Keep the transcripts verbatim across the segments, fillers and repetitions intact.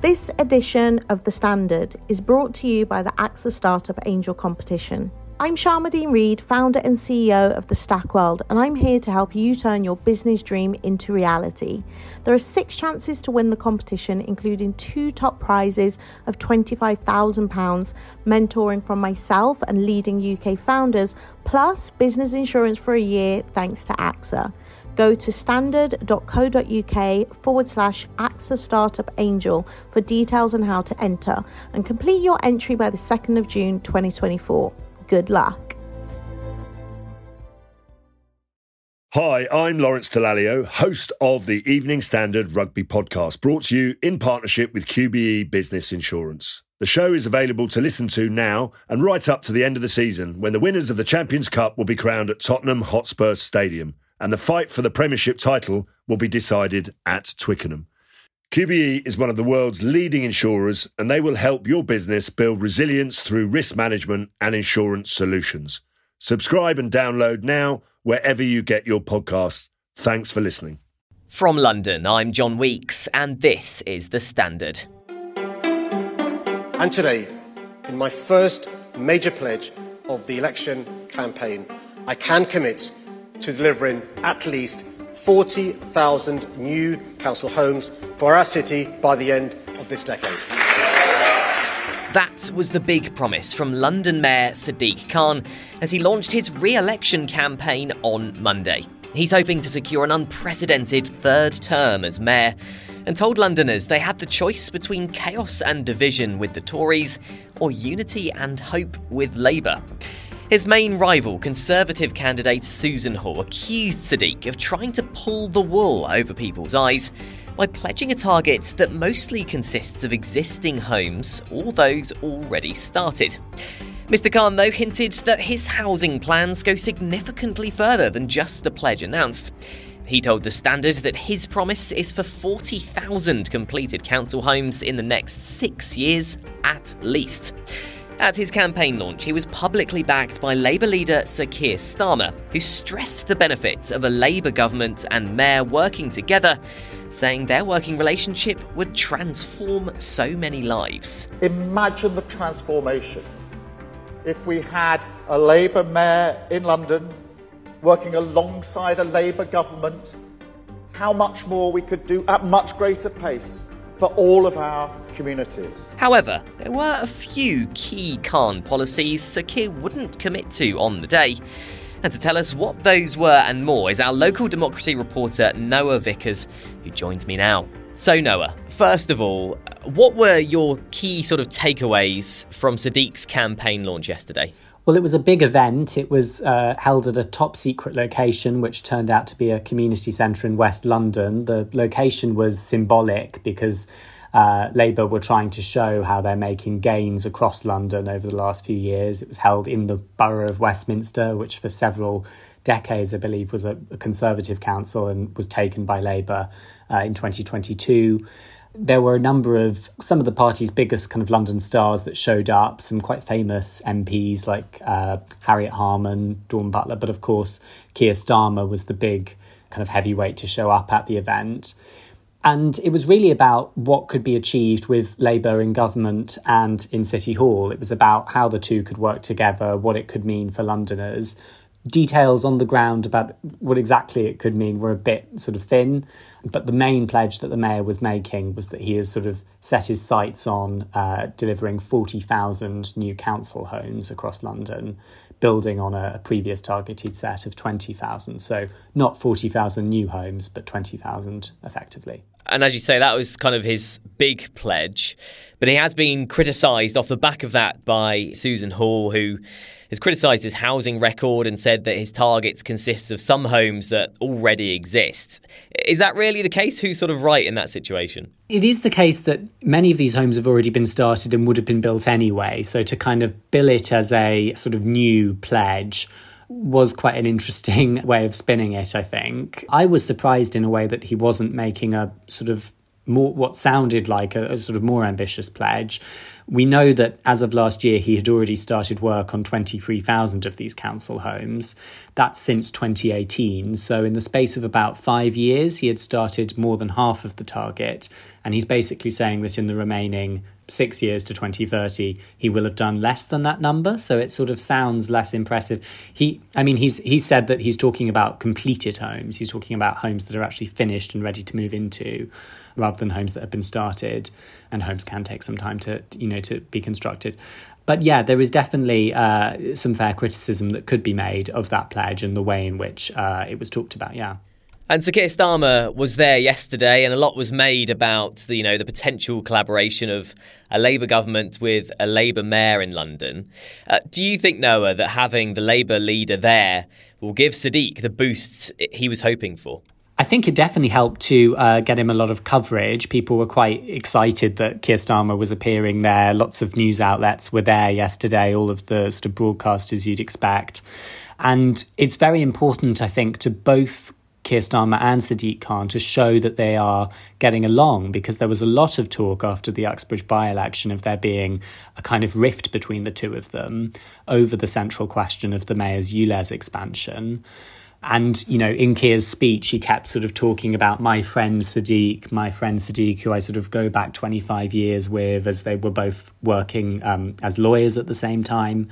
This edition of The Standard is brought to you by the AXA Startup Angel Competition. I'm Sharmadean Reid, founder and C E O of The Stack World, and I'm here to help you turn your business dream into reality. There are six chances to win the competition, including two top prizes of twenty-five thousand pounds, mentoring from myself and leading U K founders, plus business insurance for a year thanks to AXA. Go to standard.co.uk forward slash AXA Startup Angel for details on how to enter and complete your entry by the second of June twenty twenty-four. Good luck. Hi, I'm Lawrence Dallaglio, host of the Evening Standard Rugby Podcast, brought to you in partnership with Q B E Business Insurance. The show is available to listen to now and right up to the end of the season, when the winners of the Champions Cup will be crowned at Tottenham Hotspur Stadium, and the fight for the Premiership title will be decided at Twickenham. Q B E is one of the world's leading insurers, and they will help your business build resilience through risk management and insurance solutions. Subscribe and download now wherever you get your podcasts. Thanks for listening. From London, I'm John Weeks, and this is The Standard. And today, in my first major pledge of the election campaign, I can commit to delivering at least forty thousand new council homes for our city by the end of this decade. That was the big promise from London Mayor Sadiq Khan as he launched his re-election campaign on Monday. He's hoping to secure an unprecedented third term as mayor and told Londoners they had the choice between chaos and division with the Tories or unity and hope with Labour. His main rival, Conservative candidate Susan Hall, accused Sadiq of trying to pull the wool over people's eyes by pledging a target that mostly consists of existing homes or those already started. Mister Khan, though, hinted that his housing plans go significantly further than just the pledge announced. He told The Standard that his promise is for forty thousand completed council homes in the next six years at least. At his campaign launch, he was publicly backed by Labour leader Sir Keir Starmer, who stressed the benefits of a Labour government and mayor working together, saying their working relationship would transform so many lives. Imagine the transformation if we had a Labour mayor in London working alongside a Labour government, how much more we could do at much greater pace for all of our communities. However, there were a few key Khan policies Sir Keir wouldn't commit to on the day. And to tell us what those were and more is our local democracy reporter Noah Vickers, who joins me now. So Noah, first of all, what were your key sort of takeaways from Sadiq's campaign launch yesterday? Well, it was a big event. It was uh, held at a top secret location, which turned out to be a community centre in West London. The location was symbolic because uh, Labour were trying to show how they're making gains across London over the last few years. It was held in the borough of Westminster, which for several decades, I believe, was a, a Conservative council and was taken by Labour uh, in twenty twenty-two. There were a number of some of the party's biggest kind of London stars that showed up, some quite famous M Ps like uh, Harriet Harman, Dawn Butler, but of course Keir Starmer was the big kind of heavyweight to show up at the event. And it was really about what could be achieved with Labour in government and in City Hall. It was about how the two could work together, what it could mean for Londoners. Details on the ground about what exactly it could mean were a bit sort of thin, but the main pledge that the mayor was making was that he has sort of set his sights on uh, delivering forty thousand new council homes across London, building on a previous target he'd set of twenty thousand. So not forty thousand new homes, but twenty thousand effectively. And as you say, that was kind of his big pledge. But he has been criticised off the back of that by Susan Hall, who has criticised his housing record and said that his targets consist of some homes that already exist. Is that really the case? Who's sort of right in that situation? It is the case that many of these homes have already been started and would have been built anyway. So to kind of bill it as a sort of new pledge was quite an interesting way of spinning it, I think. I was surprised in a way that he wasn't making a sort of more what sounded like a, a sort of more ambitious pledge. We know that as of last year, he had already started work on twenty-three thousand of these council homes. That's since twenty eighteen. So in the space of about five years, he had started more than half of the target. And he's basically saying that in the remaining six years to twenty thirty, he will have done less than that number. So it sort of sounds less impressive. He, I mean, he's he's said that he's talking about completed homes. He's talking about homes that are actually finished and ready to move into, rather than homes that have been started. And homes can take some time to, you know, to be constructed. But yeah, there is definitely uh, some fair criticism that could be made of that pledge and the way in which uh, it was talked about, yeah. And Sir Keir Starmer was there yesterday, and a lot was made about the, you know, the potential collaboration of a Labour government with a Labour mayor in London. Uh, do you think, Noah, that having the Labour leader there will give Sadiq the boost he was hoping for? I think it definitely helped to uh, get him a lot of coverage. People were quite excited that Keir Starmer was appearing there. Lots of news outlets were there yesterday, all of the sort of broadcasters you'd expect. And it's very important, I think, to both Keir Starmer and Sadiq Khan to show that they are getting along, because there was a lot of talk after the Uxbridge by-election of there being a kind of rift between the two of them over the central question of the mayor's ULEZ expansion. And, you know, in Keir's speech, he kept sort of talking about my friend Sadiq, my friend Sadiq, who I sort of go back twenty-five years with, as they were both working um, as lawyers at the same time.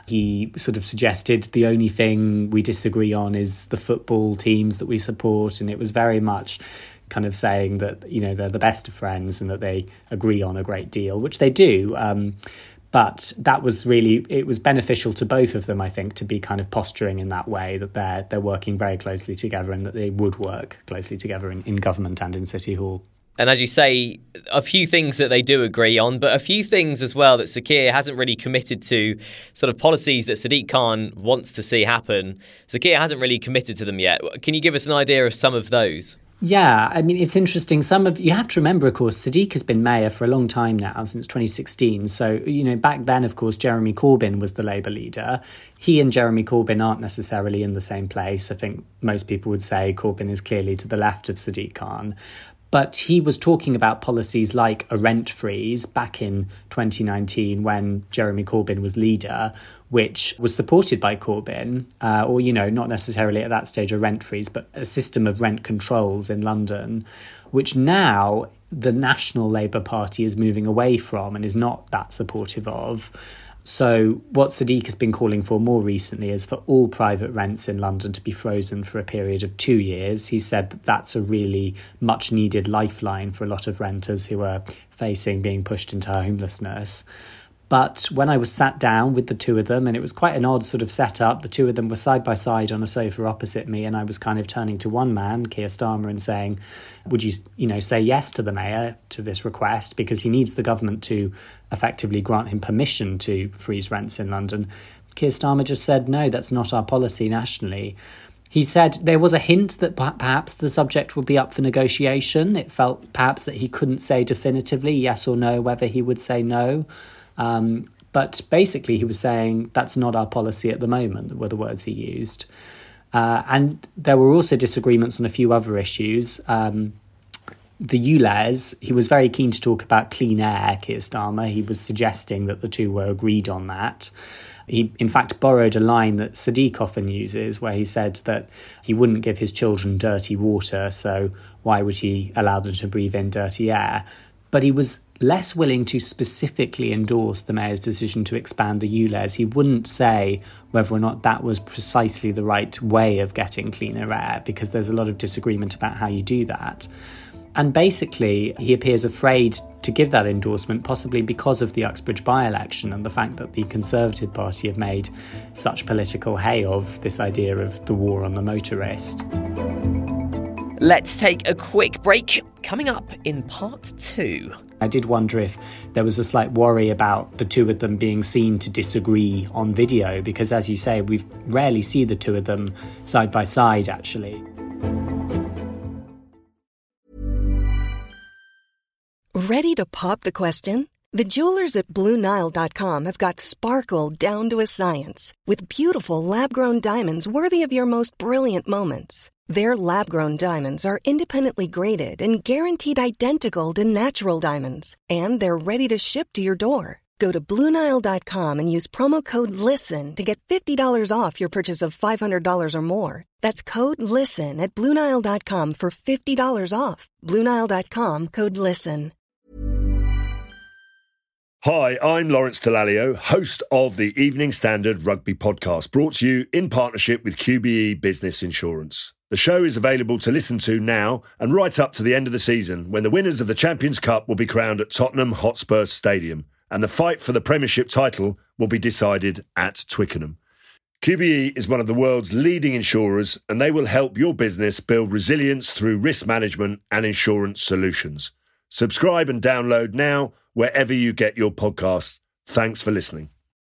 He sort of suggested the only thing we disagree on is the football teams that we support. And it was very much kind of saying that, you know, they're the best of friends and that they agree on a great deal, which they do. Um, But that was really, it was beneficial to both of them, I think, to be kind of posturing in that way, that they're they're working very closely together and that they would work closely together in, in government and in City Hall. And as you say, a few things that they do agree on, but a few things as well that Sir Keir hasn't really committed to, sort of policies that Sadiq Khan wants to see happen. Sir Keir hasn't really committed to them yet. Can you give us an idea of some of those? Yeah, I mean, it's interesting. Some of you have to remember, of course, Sadiq has been mayor for a long time now, since twenty sixteen. So, you know, back then, of course, Jeremy Corbyn was the Labour leader. He and Jeremy Corbyn aren't necessarily in the same place. I think most people would say Corbyn is clearly to the left of Sadiq Khan. But he was talking about policies like a rent freeze back in twenty nineteen when Jeremy Corbyn was leader, which was supported by Corbyn, uh, or, you know, not necessarily at that stage a rent freeze, but a system of rent controls in London, which now the National Labour Party is moving away from and is not that supportive of. So what Sadiq has been calling for more recently is for all private rents in London to be frozen for a period of two years. He said that that's a really much needed lifeline for a lot of renters who are facing being pushed into homelessness. But when I was sat down with the two of them, and it was quite an odd sort of setup, the two of them were side by side on a sofa opposite me, and I was kind of turning to one man, Keir Starmer, and saying, would you, you know, say yes to the mayor, to this request, because he needs the government to effectively grant him permission to freeze rents in London. Keir Starmer just said, no, that's not our policy nationally. He said there was a hint that perhaps the subject would be up for negotiation. It felt perhaps that he couldn't say definitively yes or no whether he would say no. Um, but basically he was saying that's not our policy at the moment, were the words he used. Uh, and there were also disagreements on a few other issues. Um, the ULEZ, he was very keen to talk about clean air, Keir Starmer. He was suggesting that the two were agreed on that. He, in fact, borrowed a line that Sadiq often uses, where he said that he wouldn't give his children dirty water, so why would he allow them to breathe in dirty air? But he was less willing to specifically endorse the mayor's decision to expand the ULEZ. He wouldn't say whether or not that was precisely the right way of getting cleaner air, because there's a lot of disagreement about how you do that. And basically, he appears afraid to give that endorsement, possibly because of the Uxbridge by-election and the fact that the Conservative Party have made such political hay of this idea of the war on the motorist. Let's take a quick break. Coming up in part two. I did wonder if there was a slight worry about the two of them being seen to disagree on video, because, as you say, we rarely see the two of them side by side, actually. Ready to pop the question? The jewelers at Blue Nile dot com have got sparkle down to a science with beautiful lab-grown diamonds worthy of your most brilliant moments. Their lab-grown diamonds are independently graded and guaranteed identical to natural diamonds, and they're ready to ship to your door. Go to Blue Nile dot com and use promo code LISTEN to get fifty dollars off your purchase of five hundred dollars or more. That's code LISTEN at Blue Nile dot com for fifty dollars off. Blue Nile dot com, code LISTEN. Hi, I'm Lawrence Dallaglio, host of the Evening Standard Rugby Podcast, brought to you in partnership with Q B E Business Insurance. The show is available to listen to now and right up to the end of the season, when the winners of the Champions Cup will be crowned at Tottenham Hotspur Stadium, and the fight for the Premiership title will be decided at Twickenham. Q B E is one of the world's leading insurers, and they will help your business build resilience through risk management and insurance solutions. Subscribe and download now wherever you get your podcasts. Thanks for listening.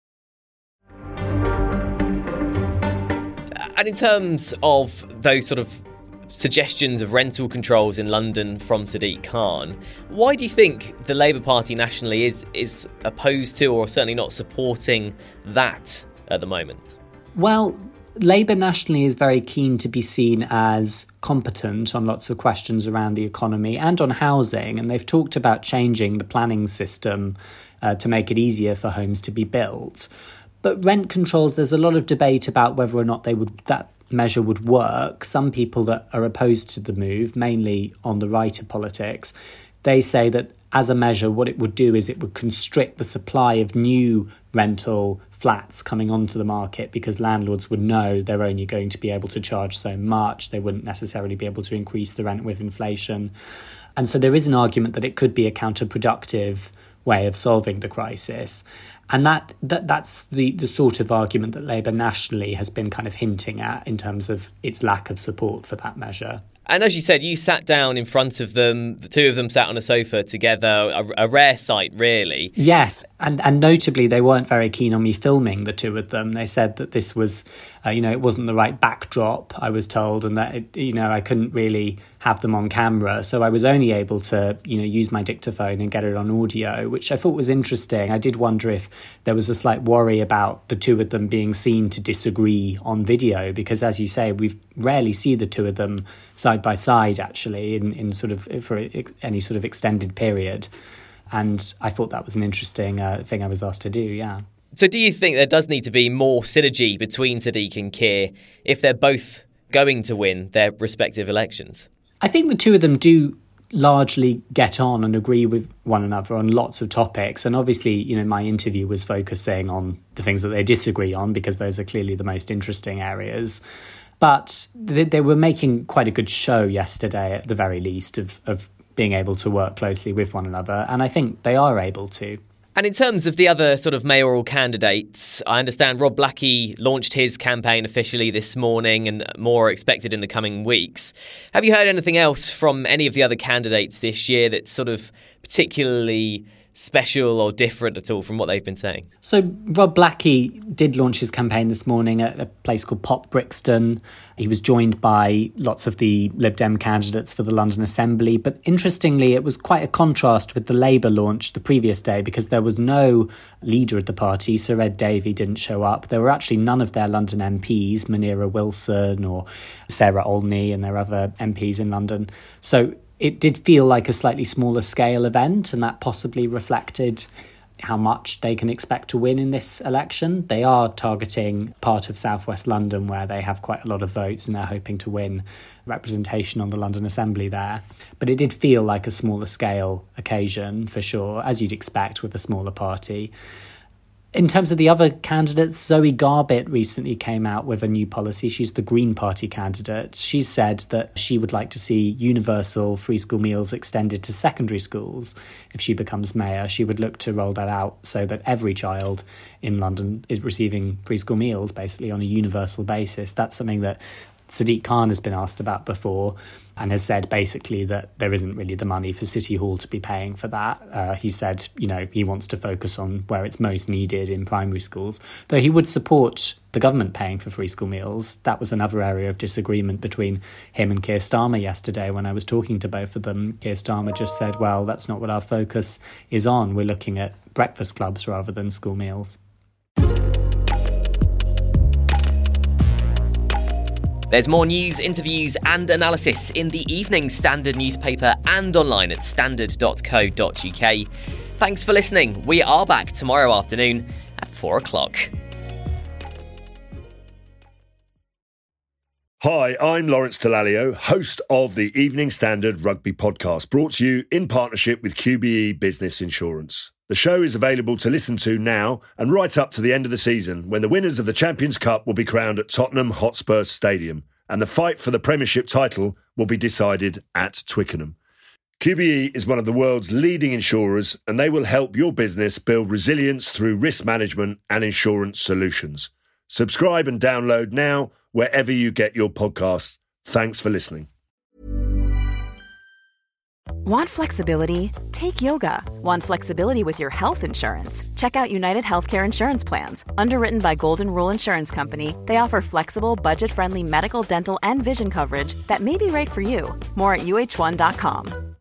And in terms of those sort of suggestions of rental controls in London from Sadiq Khan, why do you think the Labour Party nationally is is opposed to, or certainly not supporting, that at the moment? Well, Labour nationally is very keen to be seen as competent on lots of questions around the economy and on housing, and they've talked about changing the planning system uh, to make it easier for homes to be built. But rent controls, there's a lot of debate about whether or not they would that measure would work. Some people that are opposed to the move, mainly on the right of politics, they say that as a measure, what it would do is it would constrict the supply of new rental flats coming onto the market, because landlords would know they're only going to be able to charge so much. They wouldn't necessarily be able to increase the rent with inflation. And so there is an argument that it could be a counterproductive way of solving the crisis. And that, that that's the, the sort of argument that Labour nationally has been kind of hinting at in terms of its lack of support for that measure. And as you said, you sat down in front of them. The two of them sat on a sofa together, a, a rare sight, really. Yes, and, and notably, they weren't very keen on me filming the two of them. They said that this was, uh, you know, it wasn't the right backdrop, I was told, and that, it, you know, I couldn't really have them on camera. So I was only able to, you know, use my dictaphone and get it on audio, which I thought was interesting. I did wonder if there was a slight worry about the two of them being seen to disagree on video, because, as you say, we rarely see the two of them side by side, actually, in, in sort of for any sort of extended period. And I thought that was an interesting uh, thing I was asked to do, yeah. So do you think there does need to be more synergy between Sadiq and Keir if they're both going to win their respective elections? I think the two of them do largely get on and agree with one another on lots of topics. And obviously, you know, my interview was focusing on the things that they disagree on, because those are clearly the most interesting areas. But they, they were making quite a good show yesterday, at the very least, of, of being able to work closely with one another. And I think they are able to. And in terms of the other sort of mayoral candidates, I understand Rob Blackie launched his campaign officially this morning, and more are expected in the coming weeks. Have you heard anything else from any of the other candidates this year that's sort of particularly special or different at all from what they've been saying? So Rob Blackie did launch his campaign this morning at a place called Pop Brixton. He was joined by lots of the Lib Dem candidates for the London Assembly. But interestingly, it was quite a contrast with the Labour launch the previous day, because there was no leader of the party. Sir Ed Davey didn't show up. There were actually none of their London M Ps, Munira Wilson or Sarah Olney and their other M Ps in London. So it did feel like a slightly smaller scale event, and that possibly reflected how much they can expect to win in this election. They are targeting part of southwest London where they have quite a lot of votes, and they're hoping to win representation on the London Assembly there. But it did feel like a smaller scale occasion, for sure, as you'd expect with a smaller party. In terms of the other candidates, Zoe Garbett recently came out with a new policy. She's the Green Party candidate. She said that she would like to see universal free school meals extended to secondary schools. If she becomes mayor, she would look to roll that out so that every child in London is receiving free school meals, basically on a universal basis. That's something that Sadiq Khan has been asked about before, and has said basically that there isn't really the money for City Hall to be paying for that. Uh, he said, you know, he wants to focus on where it's most needed in primary schools, though he would support the government paying for free school meals. That was another area of disagreement between him and Keir Starmer yesterday when I was talking to both of them. Keir Starmer just said, well, that's not what our focus is on. We're looking at breakfast clubs rather than school meals. There's more news, interviews and analysis in the Evening Standard newspaper and online at standard dot co dot uk. Thanks for listening. We are back tomorrow afternoon at four o'clock. Hi, I'm Lawrence Dallaglio, host of the Evening Standard Rugby Podcast, brought to you in partnership with Q B E Business Insurance. The show is available to listen to now and right up to the end of the season, when the winners of the Champions Cup will be crowned at Tottenham Hotspur Stadium, and the fight for the Premiership title will be decided at Twickenham. Q B E is one of the world's leading insurers, and they will help your business build resilience through risk management and insurance solutions. Subscribe and download now wherever you get your podcasts. Thanks for listening. Want flexibility? Take yoga. Want flexibility with your health insurance? Check out United Healthcare Insurance Plans. Underwritten by Golden Rule Insurance Company, they offer flexible, budget-friendly medical, dental, and vision coverage that may be right for you. More at U H one dot com.